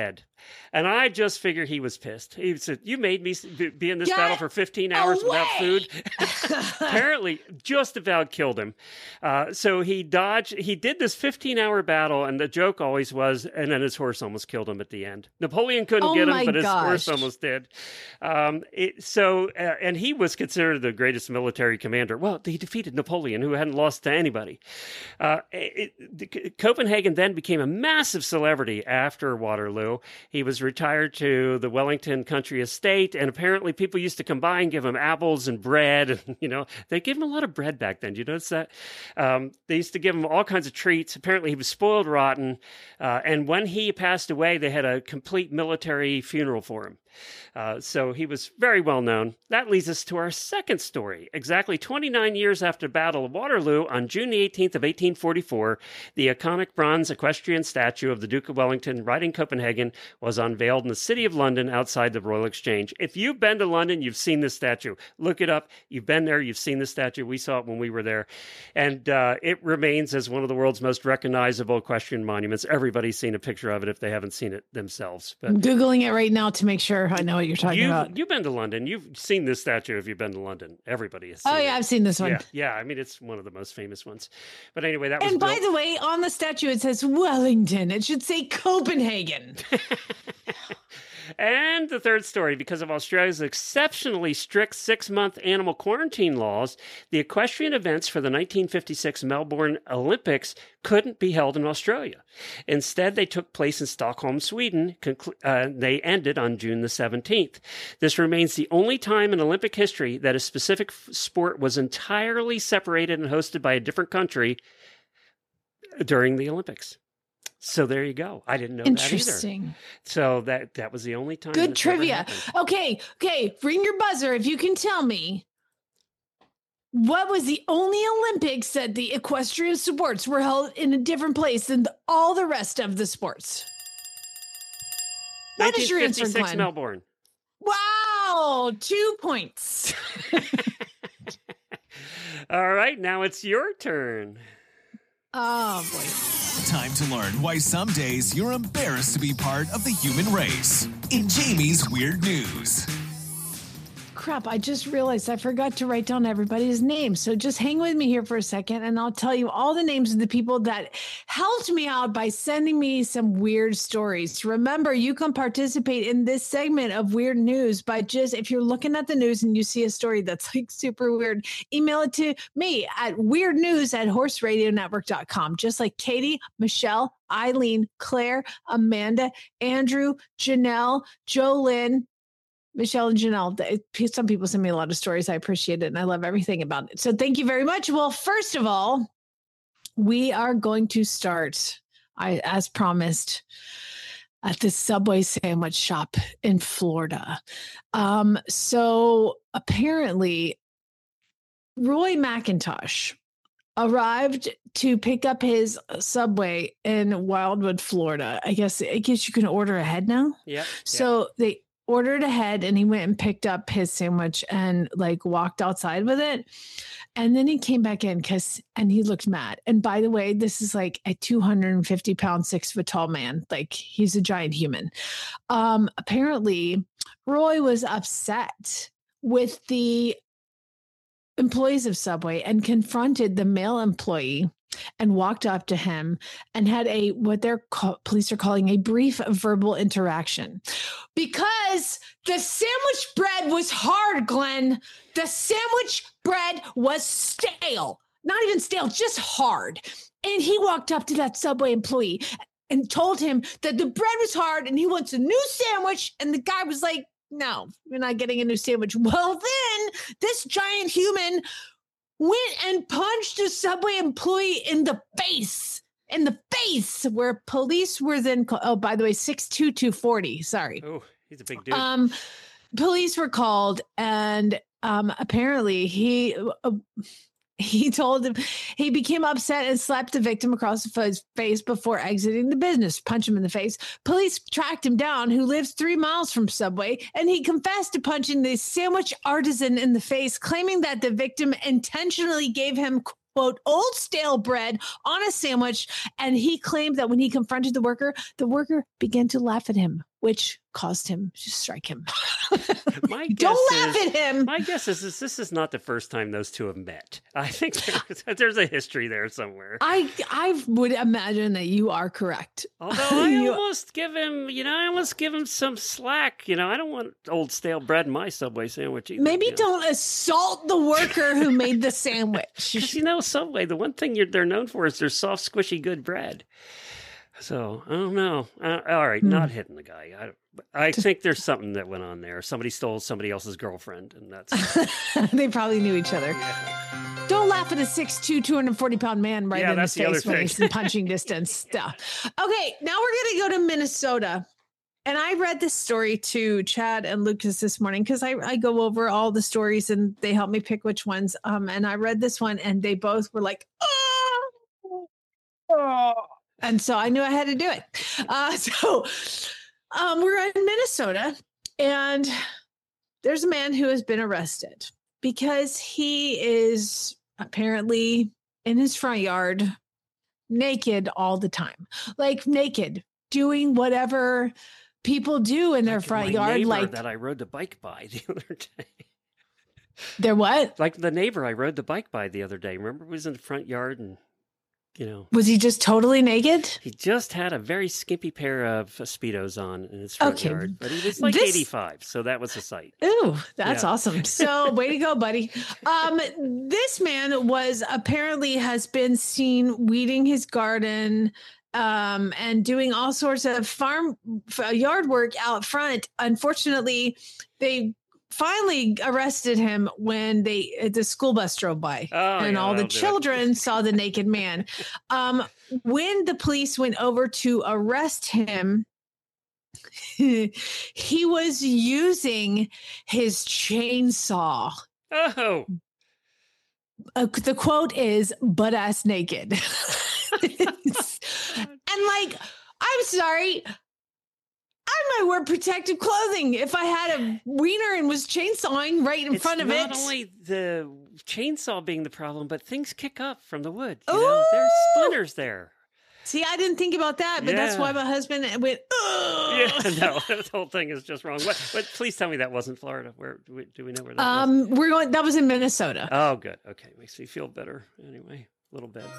And I just figured he was pissed. He said, you made me be in this Get battle for fifteen hours away! without food. Apparently, just about killed him. Uh, so he dodged. He did this fifteen-hour battle, and the joke always was, and then his horse almost killed him at the end. Napoleon couldn't Oh get him, my but his gosh. horse almost did. Um, it, so, uh, and he was considered the greatest military commander. Well, he defeated Napoleon, who hadn't lost to anybody. Uh, it, it, Copenhagen then became a massive celebrity after Waterloo. He was retired to the Wellington country estate, and apparently people used to come by and give him apples and bread. And, you know, they gave him a lot of bread back then. Do you notice that? Um, they used to give him all kinds of treats. Apparently he was spoiled rotten. Uh, and when he passed away, they had a complete military funeral for him. Uh, so he was very well known. That leads us to our second story. Exactly twenty-nine years after the Battle of Waterloo, on June the eighteenth of eighteen forty-four, the iconic bronze equestrian statue of the Duke of Wellington riding Copenhagen was unveiled in the city of London outside the Royal Exchange. If you've been to London, you've seen this statue. Look it up. You've been there. You've seen the statue. We saw it when we were there. And uh, it remains as one of the world's most recognizable equestrian monuments. Everybody's seen a picture of it if they haven't seen it themselves. But I'm Googling it right now to make sure I know what you're talking you've, about. You've been to London. You've seen this statue if you've been to London. Everybody has seen Oh, it. yeah, I've seen this one. Yeah, yeah. I mean, it's one of the most famous ones. But anyway, that was And by built- the way, on the statue, it says Wellington. It should say Copenhagen. And the third story, because of Australia's exceptionally strict six-month animal quarantine laws, the equestrian events for the nineteen fifty-six Melbourne Olympics couldn't be held in Australia. Instead, they took place in Stockholm, Sweden. Conclu- uh, they ended on June the seventeenth. This remains the only time in Olympic history that a specific f- sport was entirely separated and hosted by a different country during the Olympics. So there you go. I didn't know that either. Interesting. So that that was the only time. Good this ever trivia. happened. Okay, okay. Ring your buzzer if you can tell me what was the only Olympics that the equestrian sports were held in a different place than the, all the rest of the sports. What is your answer, nineteen fifty-six Glenn? Melbourne. Wow, two points. All right, now it's your turn. Oh boy. Time to learn why some days you're embarrassed to be part of the human race. In Jamie's Weird News. Crap, I just realized I forgot to write down everybody's names. So just hang with me here for a second and I'll tell you all the names of the people that helped me out by sending me some weird stories. Remember, you can participate in this segment of Weird News by just, if you're looking at the news and you see a story that's like super weird, email it to me at weirdnews at horse radio network dot com. Just like Katie, Michelle, Eileen, Claire, Amanda, Andrew, Janelle, Jolynn, Michelle and Janelle. They- some people send me a lot of stories. I appreciate it. And I love everything about it. So thank you very much. Well, first of all, we are going to start, I, as promised, at the Subway sandwich shop in Florida. Um, so apparently, Roy McIntosh arrived to pick up his Subway in Wildwood, Florida. I guess I guess you can order ahead now. Yep. So they ordered ahead and he went and picked up his sandwich and like walked outside with it. And then he came back in because, and he looked mad. And by the way, this is like a two hundred fifty pound, six foot tall man. Like he's a giant human. Um, apparently Roy was upset with the employees of Subway and confronted the male employee and walked up to him and had a what their call, police are calling a brief verbal interaction because the sandwich bread was hard, Glenn. The sandwich bread was stale, not even stale, just hard. And he walked up to that Subway employee and told him that the bread was hard and he wants a new sandwich. And the guy was like, no, you're not getting a new sandwich. Well, then this giant human went and punched a Subway employee in the face, in the face, where police were then, call- oh, by the way, six two two forty, sorry. Oh, he's a big dude. Um, police were called and um, apparently he, uh, he told him, he became upset and slapped the victim across the face before exiting the business, punch him in the face. Police tracked him down, who lives three miles from Subway, and he confessed to punching the sandwich artisan in the face, claiming that the victim intentionally gave him, quote, old stale bread on a sandwich. And he claimed that when he confronted the worker, the worker began to laugh at him which caused him to strike him. My Don't guess laugh is- at him. My guess is this, this is not the first time those two have met. I think there's, there's a history there somewhere. I I would imagine that you are correct. Although I You- almost give him, you know, I almost give him some slack. You know, I don't want old stale bread in my Subway sandwich either. Maybe you know. don't assault the worker who made the sandwich. Because, you know, Subway, the one thing you're, they're known for is their soft, squishy, good bread. So, I don't know. Uh, all right, Hmm. not hitting the guy. I, I think there's something that went on there. Somebody stole somebody else's girlfriend, and that's... They probably knew each other. Don't laugh at a six two, two hundred forty pound man right Yeah, in the that's the other face when thing. he's in punching distance stuff. Okay, now we're going to go to Minnesota. And I read this story to Chad and Lucas this morning because I, I go over all the stories and they help me pick which ones. Um, and I read this one and they both were like, oh, oh. And so I knew I had to do it. Uh, so um, we're in Minnesota and there's a man who has been arrested because he is apparently in his front yard naked all the time, like naked, doing whatever people do in their Like front my yard. neighbor Like that I rode the bike by the other day. they're what? Like the neighbor I rode the bike by the other day. Remember, he was in the front yard and, you know, Was he just totally naked? he just had a very skimpy pair of Speedos on in his front Okay, yard. But he was like this- eighty-five, so that was a sight. Ooh, that's Yeah. awesome. So way to go, buddy. Um, this man was apparently has been seen weeding his garden um, and doing all sorts of farm f- yard work out front. Unfortunately, they finally arrested him when they the school bus drove by Oh, and yeah, all the that'll do it. children saw the naked man. Um, when the police went over to arrest him, he was using his chainsaw. Oh, Uh, the quote is butt ass naked. And like, I'm sorry, I might wear protective clothing if I had a wiener and was chainsawing right in it's front of not it. only the chainsaw being the problem, but things kick up from the wood. You know, there's Ooh. splinters there. See, I didn't think about that, but that's Yeah. why my husband went, Ugh. Yeah, no, the whole thing is just wrong. What, but please tell me that wasn't Florida. Where do we, do we know where that was? Um, we're going, that was in Minnesota. Oh, good. Okay, makes me feel better. Anyway, a little bit.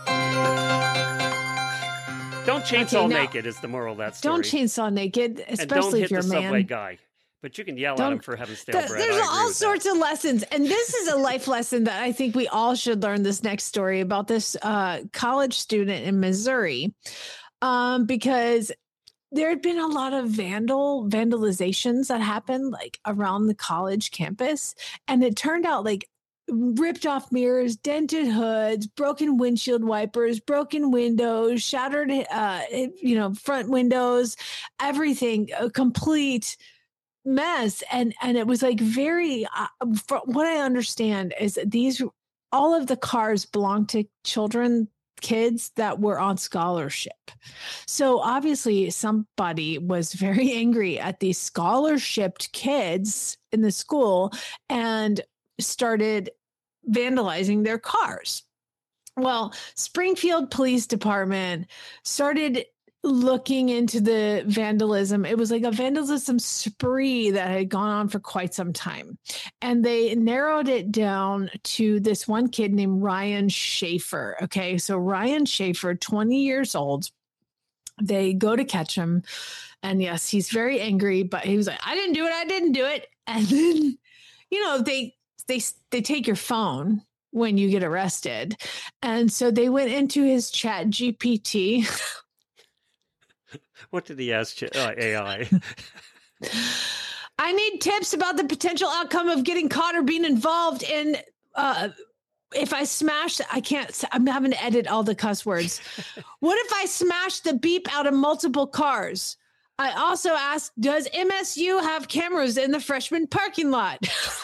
Don't chainsaw now- naked is the moral of that story. Don't chainsaw naked, and don't especially hit if you're a the subway man. guy. But you can yell at Don't- him for having stale Th- bread. I There's agree all with sorts that. of lessons. And this is a life lesson that I think we all should learn this next story about this uh, college student in Missouri. Um, because there had been a lot of vandal vandalizations that happened like around the college campus. And it turned out like ripped off mirrors, dented hoods, broken windshield wipers, broken windows, shattered, uh, you know, front windows, everything, a complete mess. And, and it was like very, uh, from what I understand is that these, all of the cars belong to children, kids that were on scholarship. So obviously somebody was very angry at these scholarshiped kids in the school and started vandalizing their cars. Well, Springfield Police Department started looking into the vandalism. It was like a vandalism spree that had gone on for quite some time. And they narrowed it down to this one kid named Ryan Schaefer. Okay. So Ryan Schaefer, twenty years old, they go to catch him. And yes, he's very angry, but he was like, I didn't do it. I didn't do it. And then, you know, they, they, they take your phone when you get arrested. And so they went into his chat G P T. What did he ask Ch- uh, A I? I need tips about the potential outcome of getting caught or being involved in, uh, if I smash, I can't, I'm having to edit all the cuss words. What if I smash the beep out of multiple cars? I also asked, does M S U have cameras in the freshman parking lot?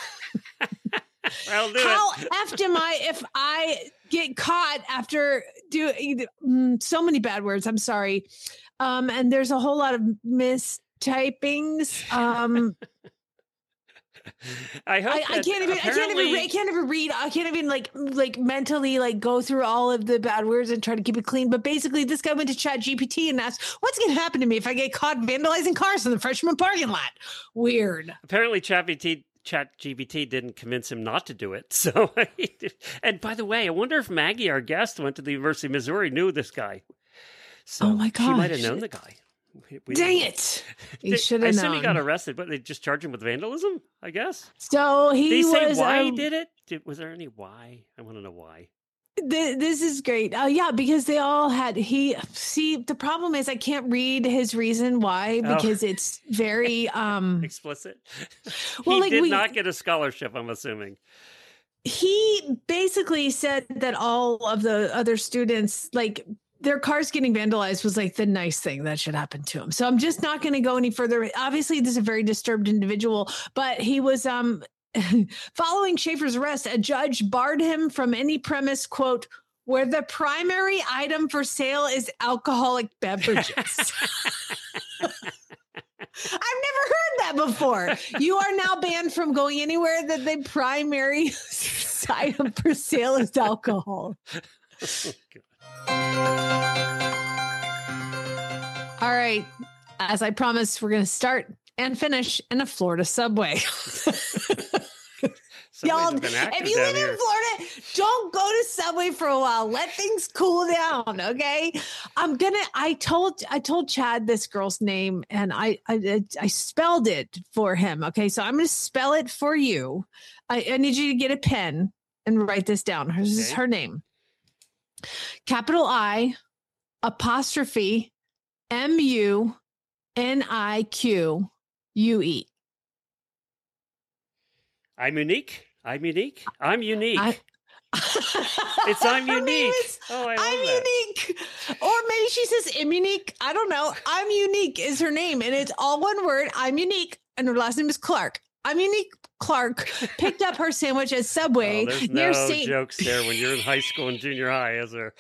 I'll do How it. effed am I if I get caught after doing mm, so many bad words? I'm sorry. Um, and there's a whole lot of mistypings. Um, I hope I, I that can't even. I can't even. apparently- re- I can't even read. I can't even like like mentally like go through all of the bad words and try to keep it clean. But basically, this guy went to Chat G P T and asked, "What's going to happen to me if I get caught vandalizing cars in the freshman parking lot?" Weird. Apparently, ChatGPT ChatGPT didn't convince him not to do it. So, and by the way, I wonder if Maggie, our guest, went to the University of Missouri, knew this guy. So Oh my she might have gosh. known the guy. We- we- Dang it! He Did- should I have assume known. he got arrested, but they just charged him with vandalism, I guess. So he Did he say was. why he um, did it? Did, was there any why? I want to know why. Th- this is great. Uh, yeah, because they all had he see the problem is I can't read his reason why Oh. because it's very um Explicit. Well, he like, did we- not get a scholarship, I'm assuming. he basically said that all of the other students like their cars getting vandalized was like the nice thing that should happen to him. So I'm just not going to go any further. Obviously, this is a very disturbed individual, but he was um following Schaefer's arrest, a judge barred him from any premise, quote, where the primary item for sale is alcoholic beverages. I've never heard that before. You are now banned from going anywhere that the primary item for sale is alcohol. All right. As I promised, we're going to start and finish in a Florida subway. Y'all, Somebody's been active if you down live here. in Florida, don't go to Subway for a while. Let things cool down, okay? I'm gonna. I told I told Chad this girl's name, and I I, I spelled it for him. Okay, so I'm gonna spell it for you. I, I need you to get a pen and write this down. This is Okay. her name: capital I, apostrophe M U N I Q U E. I'm unique. I'm unique. I'm unique. I- It's I'm Her name unique. is Oh, I love I'm that. unique. Or maybe she says I'm unique. I don't know. I'm unique is her name. And it's all one word. I'm unique. And her last name is Clark. I'm unique. Clark picked up her sandwich at Subway Oh, there's near no Saint jokes there when you're in high school and junior high, is there?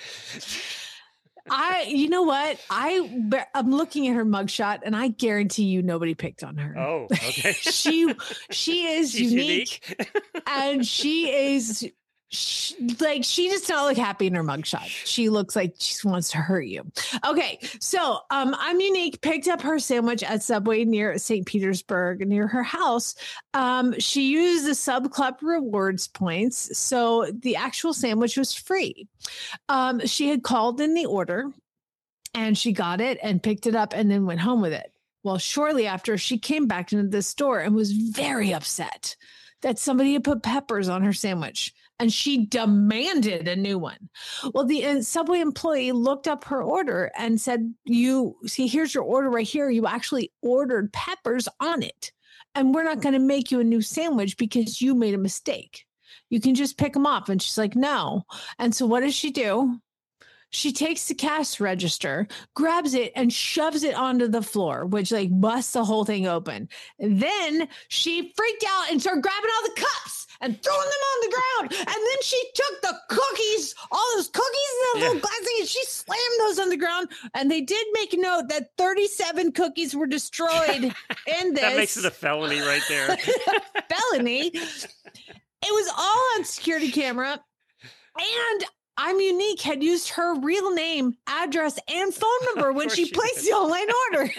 I, you know what? I, be- I'm looking at her mugshot and I guarantee you nobody picked on her. Oh, okay. she, she is She's unique, unique. and she is she, like, she does not look happy in her mugshot. She looks like she wants to hurt you. Okay. So, um, I'm unique, picked up her sandwich at Subway near Saint Petersburg near her house. Um, she used the Sub Club rewards points. So the actual sandwich was free. Um, she had called in the order and she got it and picked it up and then went home with it. Well, shortly after, she came back into the store and was very upset that somebody had put peppers on her sandwich, and she demanded a new one. Well, the uh, Subway employee looked up her order and said, you see, here's your order right here. You actually ordered peppers on it, and we're not going to make you a new sandwich because you made a mistake. You can just pick them off. And she's like, no. And so what does she do? She takes the cash register, grabs it, and shoves it onto the floor, which like busts the whole thing open. And then she freaked out and started grabbing all the cups and throwing them on the ground. And then she took the cookies, all those cookies in the little Yeah. glass thing, and she slammed those on the ground. And they did make a note that thirty-seven cookies were destroyed in this That makes it a felony right there. felony. It was all on security camera. And I'm Unique had used her real name, address, and phone number Of when course she she placed did. the online order.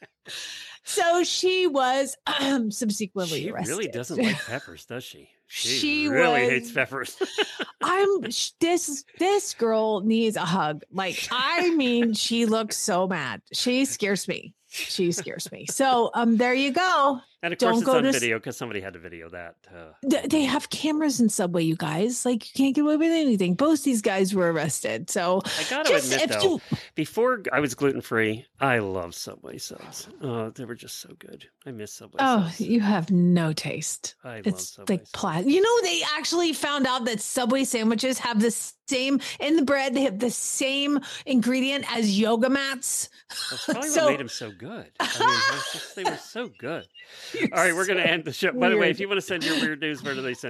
So she was um, subsequently She arrested. really doesn't like peppers, does she? She, She really was- hates peppers. I'm sh- this this girl needs a hug. Like, I mean, she looks so mad. She scares me. She scares me. So um, there you go. And of course, Don't it's go on to s- video because somebody had to video that. Uh, Th- They have cameras in Subway, you guys. Like, you can't get away with anything. Both these guys were arrested. So I gotta just admit, if though, you- before I was gluten free, I love Subway subs. Oh, they were just so good. I miss Subway oh, subs. you have no taste. I love It's Subway like subs. plat. You know, they actually found out that Subway sandwiches have the same in the bread. They have the same ingredient as yoga mats. That's probably so- what made them so good. I mean, it's just, they were so good. All right, we're going to end the show. By the way, weird. if you want to send your weird news, where do they send it?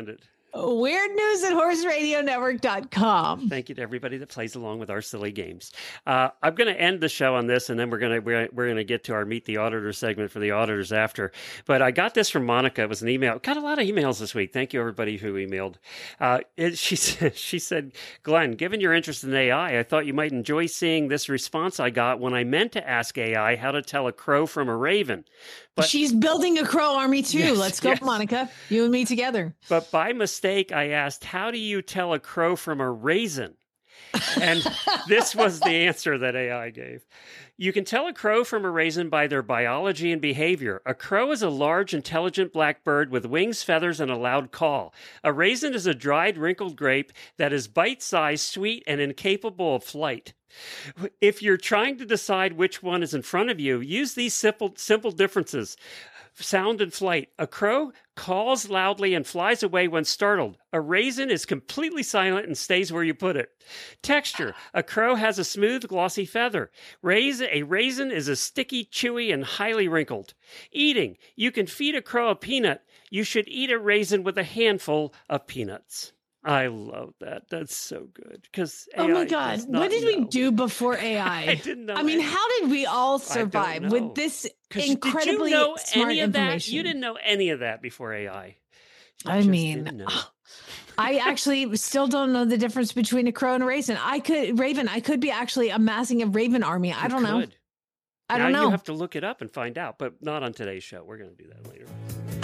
Weird news at horse radio network dot com. Thank you to everybody that plays along with our silly games. Uh, I'm going to end the show on this, and then we're going to we're, we're going to get to our Meet the Auditor segment for the auditors after. But I got this from Monica. It was an email. Got a lot of emails this week. Thank you, everybody who emailed. Uh, it, she said, she said, Glenn, given your interest in A I, I thought you might enjoy seeing this response I got when I meant to ask A I how to tell a crow from a raven. But she's building a crow army too. Yes, Let's go, yes. Monica. You and me together. But by mistake, I asked, how do you tell a crow from a raisin? And this was the answer that A I gave. You can tell a crow from a raisin by their biology and behavior. A crow is a large, intelligent black bird with wings, feathers, and a loud call. A raisin is a dried, wrinkled grape that is bite-sized, sweet, and incapable of flight. If you're trying to decide which one is in front of you, use these simple, simple differences. Sound and flight. A crow calls loudly and flies away when startled. A raisin is completely silent and stays where you put it. Texture. A crow has a smooth, glossy feather. Raisin, a raisin is a sticky, chewy, and highly wrinkled. Eating. You can feed a crow a peanut. You should eat a raisin with a handful of peanuts. I love that. That's so good. Because oh my God, what did know. we do before A I? I didn't know. I mean, any. how did we all survive with this incredibly did you know smart any of information? That? You didn't know any of that before A I. You I just mean, didn't know. I actually still don't know the difference between a crow and a raisin. I could Raven. I could be actually amassing a raven army. I You don't know. could. I now don't know. You have to look it up and find out, but not on today's show. We're going to do that later.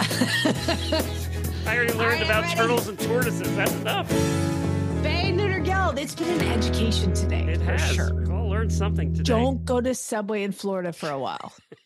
I already learned right, about ready? turtles and tortoises. That's enough. Bay Neuter Geld. It's been an education today. It for has. sure. We've all learned something today. Don't go to Subway in Florida for a while.